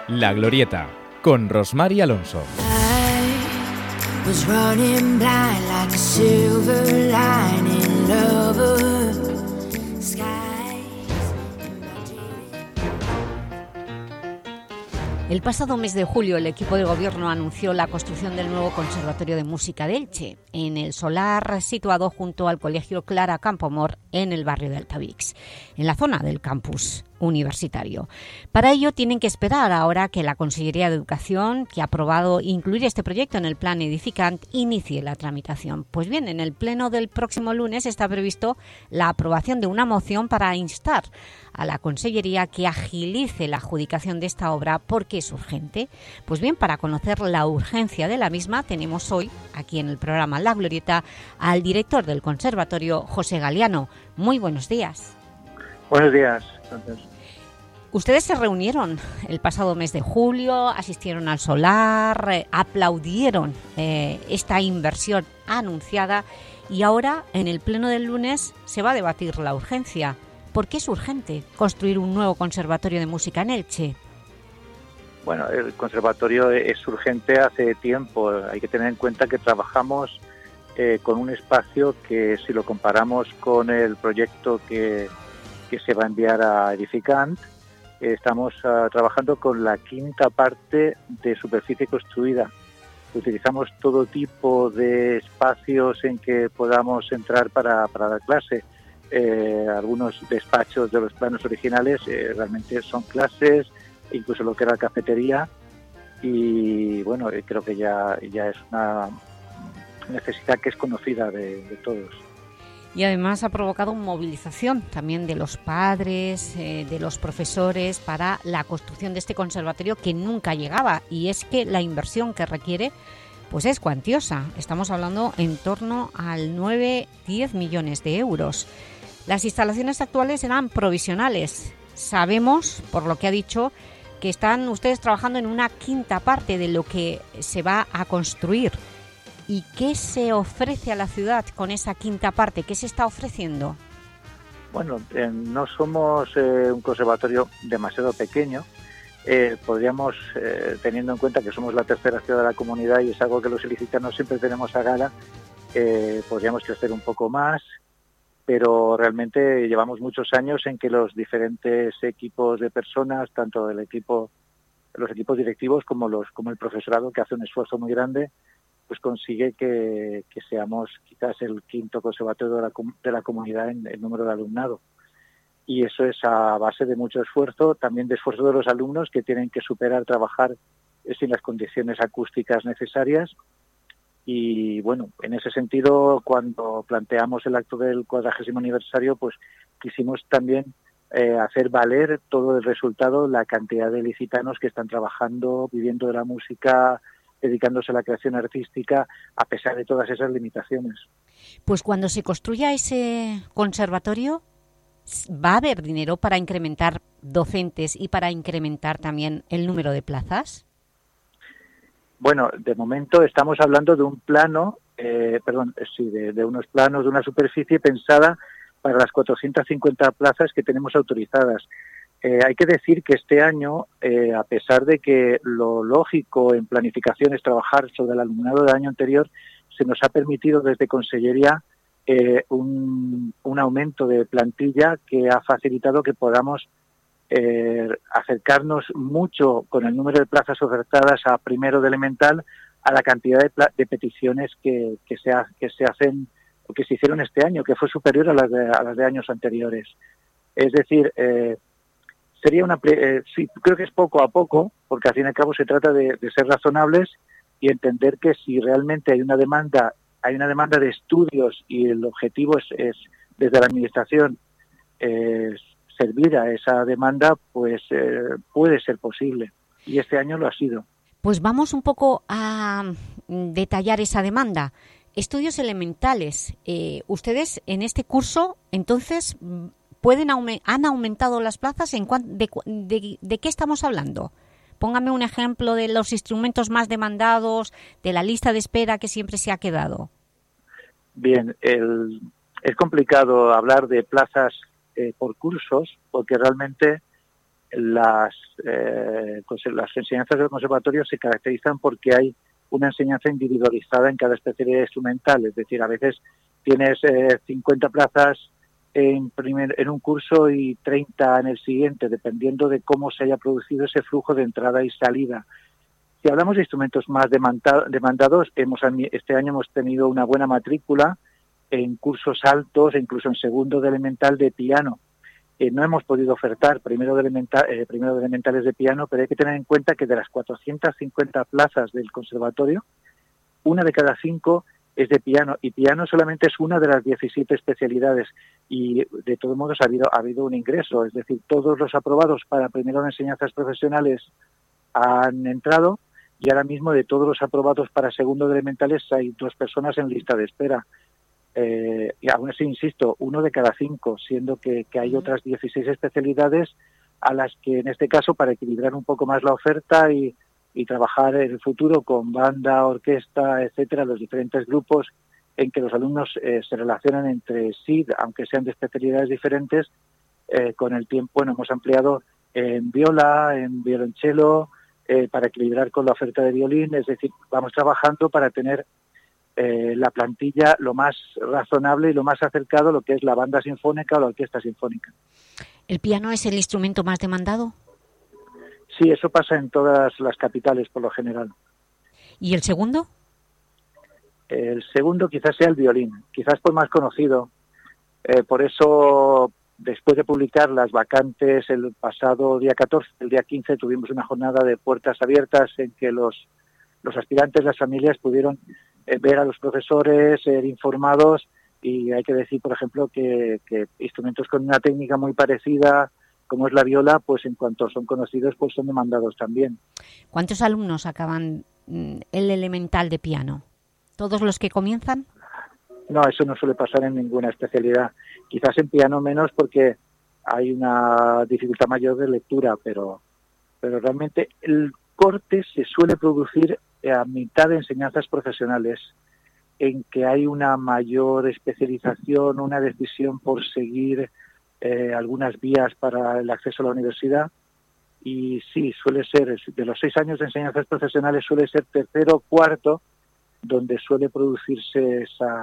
La Glorieta, con Rosmar Alonso. El pasado mes de julio el equipo de gobierno anunció la construcción del nuevo Conservatorio de Música de Elche, en el solar situado junto al Colegio Clara Campoamor en el barrio de Altavix, en la zona del campus universitario. Para ello tienen que esperar ahora que la Consellería de Educación, que ha aprobado incluir este proyecto en el plan edificante, inicie la tramitación. Pues bien, en el pleno del próximo lunes está previsto la aprobación de una moción para instar a la Consellería que agilice la adjudicación de esta obra porque es urgente. Pues bien, para conocer la urgencia de la misma, tenemos hoy, aquí en el programa La Glorieta, al director del Conservatorio, José Galiano. Muy buenos días. Buenos días. Entonces, ustedes se reunieron el pasado mes de julio, asistieron al solar, aplaudieron esta inversión anunciada y ahora, en el pleno del lunes, se va a debatir la urgencia. ¿Por qué es urgente construir un nuevo conservatorio de música en Elche? Bueno, el conservatorio es urgente hace tiempo. Hay que tener en cuenta que trabajamos con un espacio que, si lo comparamos con el proyecto que se va a enviar a Edificant, estamos trabajando con la quinta parte de superficie construida. Utilizamos todo tipo de espacios en que podamos entrar para dar clase. Algunos despachos de los planos originales realmente son clases, incluso lo que era cafetería, y bueno, creo que ya es una necesidad que es conocida de todos. Y además ha provocado movilización también de los padres, de los profesores para la construcción de este conservatorio que nunca llegaba, y es que la inversión que requiere pues es cuantiosa. Estamos hablando en torno al 9-10 millones de euros. Las instalaciones actuales eran provisionales. Sabemos, por lo que ha dicho, que están ustedes trabajando en una quinta parte de lo que se va a construir. ¿Y qué se ofrece a la ciudad con esa quinta parte? ¿Qué se está ofreciendo? Bueno, no somos un conservatorio demasiado pequeño. Podríamos, teniendo en cuenta que somos la tercera ciudad de la comunidad y es algo que los ilicitanos siempre tenemos a gala, podríamos crecer un poco más, pero realmente llevamos muchos años en que los diferentes equipos de personas, tanto los equipos directivos como el profesorado, que hace un esfuerzo muy grande, pues consigue que seamos quizás el quinto conservatorio de la comunidad en el número de alumnado. Y eso es a base de mucho esfuerzo, también de esfuerzo de los alumnos que tienen que trabajar sin las condiciones acústicas necesarias. Y bueno, en ese sentido, cuando planteamos el acto del 40º aniversario, pues quisimos también hacer valer todo el resultado, la cantidad de ilicitanos que están trabajando, viviendo de la música, dedicándose a la creación artística, a pesar de todas esas limitaciones. Pues cuando se construya ese conservatorio, ¿va a haber dinero para incrementar docentes y para incrementar también el número de plazas? Bueno, de momento estamos hablando de un plano, de unos planos, de una superficie pensada para las 450 plazas que tenemos autorizadas. Hay que decir que este año, a pesar de que lo lógico en planificación es trabajar sobre el alumnado del año anterior, se nos ha permitido desde Consellería un aumento de plantilla que ha facilitado que podamos acercarnos mucho con el número de plazas ofertadas a primero de elemental a la cantidad de peticiones que se hacen o que se hicieron este año, que fue superior a las de años anteriores. Es decir, sería sí, creo que es poco a poco, porque al fin y al cabo se trata de ser razonables y entender que si realmente hay una demanda de estudios y el objetivo es desde la administración servir a esa demanda, pues puede ser posible. Y este año lo ha sido. Pues vamos un poco a detallar esa demanda. Estudios elementales. Ustedes en este curso, entonces, ¿han aumentado las plazas? ¿De qué estamos hablando? Póngame un ejemplo de los instrumentos más demandados, de la lista de espera que siempre se ha quedado. Bien, es complicado hablar de plazas por cursos, porque realmente las enseñanzas del conservatorio se caracterizan porque hay una enseñanza individualizada en cada especialidad instrumental. Es decir, a veces tienes 50 plazas en un curso y 30 en el siguiente, dependiendo de cómo se haya producido ese flujo de entrada y salida. Si hablamos de instrumentos más demandados, este año hemos tenido una buena matrícula en cursos altos e incluso en segundo de elemental de piano. No hemos podido ofertar primero de elementales de piano, pero hay que tener en cuenta que de las 450 plazas del conservatorio, 1 de cada 5 es de piano, y piano solamente es una de las 17 especialidades, y de todos modos ha habido un ingreso, es decir, todos los aprobados para primero de enseñanzas profesionales han entrado, y ahora mismo de todos los aprobados para segundo de elementales hay 2 personas en lista de espera. Y aún así, insisto, 1 de cada 5, siendo que hay otras 16 especialidades a las que, en este caso, para equilibrar un poco más la oferta y trabajar en el futuro con banda, orquesta, etcétera, los diferentes grupos en que los alumnos se relacionan entre sí, aunque sean de especialidades diferentes, con el tiempo hemos ampliado en viola, en violonchelo, para equilibrar con la oferta de violín. Es decir, vamos trabajando para tener la plantilla lo más razonable y lo más acercado a lo que es la banda sinfónica o la orquesta sinfónica. ¿El piano es el instrumento más demandado? Sí, eso pasa en todas las capitales por lo general. ¿Y el segundo? El segundo quizás sea el violín, quizás por más conocido. Por eso, después de publicar las vacantes el pasado día 14, el día 15 tuvimos una jornada de puertas abiertas en que los aspirantes, las familias pudieron ver a los profesores, ser informados, y hay que decir, por ejemplo, que instrumentos con una técnica muy parecida, como es la viola, pues en cuanto son conocidos, pues son demandados también. ¿Cuántos alumnos acaban el elemental de piano? ¿Todos los que comienzan? No, eso no suele pasar en ninguna especialidad. Quizás en piano menos porque hay una dificultad mayor de lectura, pero realmente el corte se suele producir a mitad de enseñanzas profesionales, en que hay una mayor especialización, una decisión por seguir algunas vías para el acceso a la universidad. Y sí, suele ser, de los 6 años de enseñanzas profesionales, suele ser tercero o cuarto donde suele producirse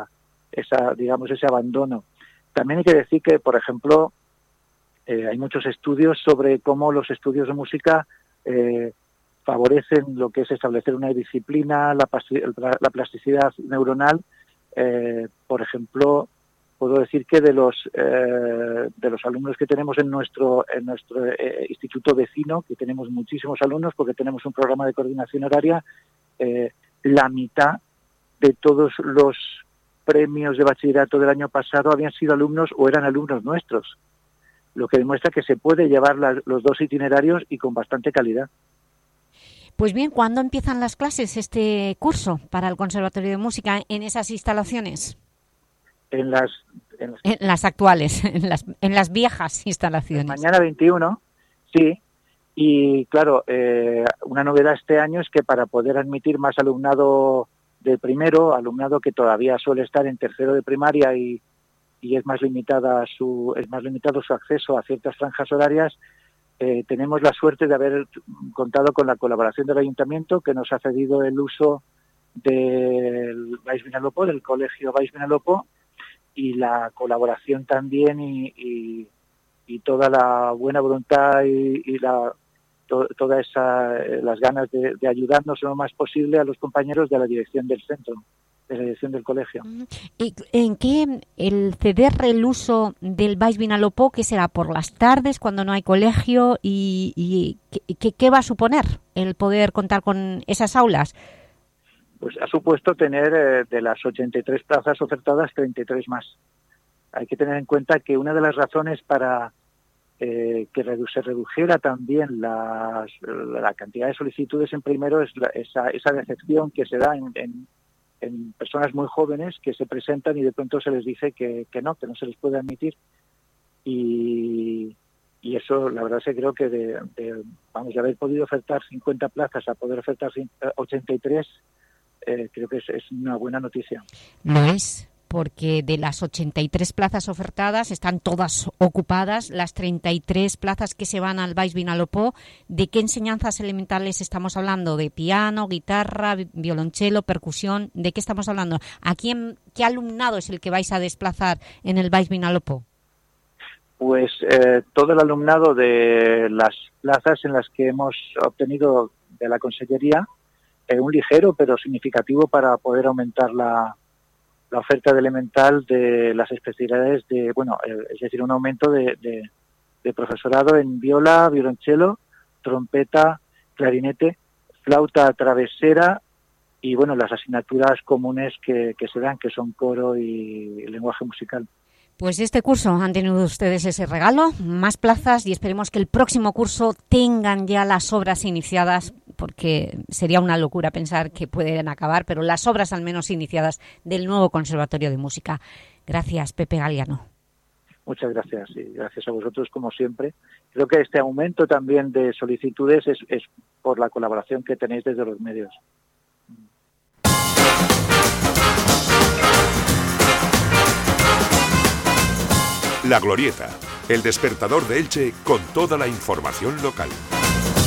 ese abandono. También hay que decir que, por ejemplo, hay muchos estudios sobre cómo los estudios de música favorecen lo que es establecer una disciplina, la plasticidad neuronal. Por ejemplo, puedo decir que de los alumnos que tenemos en nuestro instituto vecino, que tenemos muchísimos alumnos porque tenemos un programa de coordinación horaria, la mitad de todos los premios de bachillerato del año pasado habían sido alumnos o eran alumnos nuestros, lo que demuestra que se puede llevar los 2 itinerarios y con bastante calidad. Pues bien, ¿cuándo empiezan las clases este curso para el Conservatorio de Música en esas instalaciones? En las actuales, en las viejas instalaciones. Mañana 21, sí. Y claro, una novedad este año es que para poder admitir más alumnado de primero, alumnado que todavía suele estar en tercero de primaria y es más limitado su acceso a ciertas franjas horarias, tenemos la suerte de haber contado con la colaboración del Ayuntamiento, que nos ha cedido el uso del Baix Vinalopó, del Colegio Baix Vinalopó, y la colaboración también y toda la buena voluntad y todas las ganas de ayudarnos lo más posible a los compañeros de la dirección del centro, de la dirección del colegio. ¿Y en qué el ceder el uso del Baix Vinalopó, qué será por las tardes cuando no hay colegio, y qué va a suponer el poder contar con esas aulas? Pues ha supuesto tener de las 83 plazas ofertadas 33 más. Hay que tener en cuenta que una de las razones para que se redujera también la cantidad de solicitudes en primero es esa decepción que se da en personas muy jóvenes que se presentan y de pronto se les dice que no se les puede admitir. Y eso, la verdad, creo que de haber podido ofertar 50 plazas a poder ofertar 83, creo que es una buena noticia. Lo es, porque de las 83 plazas ofertadas están todas ocupadas, las 33 plazas que se van al Baix Vinalopó. ¿De qué enseñanzas elementales estamos hablando? ¿De piano, guitarra, violonchelo, percusión? ¿De qué estamos hablando? ¿Qué alumnado es el que vais a desplazar en el Baix Vinalopó? Pues todo el alumnado de las plazas en las que hemos obtenido de la Consellería, un ligero pero significativo para poder aumentar la oferta de elemental de las especialidades es decir, un aumento de profesorado en viola, violonchelo, trompeta, clarinete, flauta travesera y las asignaturas comunes que se dan, que son coro y lenguaje musical. Pues este curso han tenido ustedes ese regalo, más plazas, y esperemos que el próximo curso tengan ya las obras iniciadas, porque sería una locura pensar que pueden acabar, pero las obras al menos iniciadas del nuevo Conservatorio de Música. Gracias, Pepe Galiano. Muchas gracias, y gracias a vosotros como siempre. Creo que este aumento también de solicitudes es por la colaboración que tenéis desde los medios. La Glorieta, el despertador de Elche con toda la información local.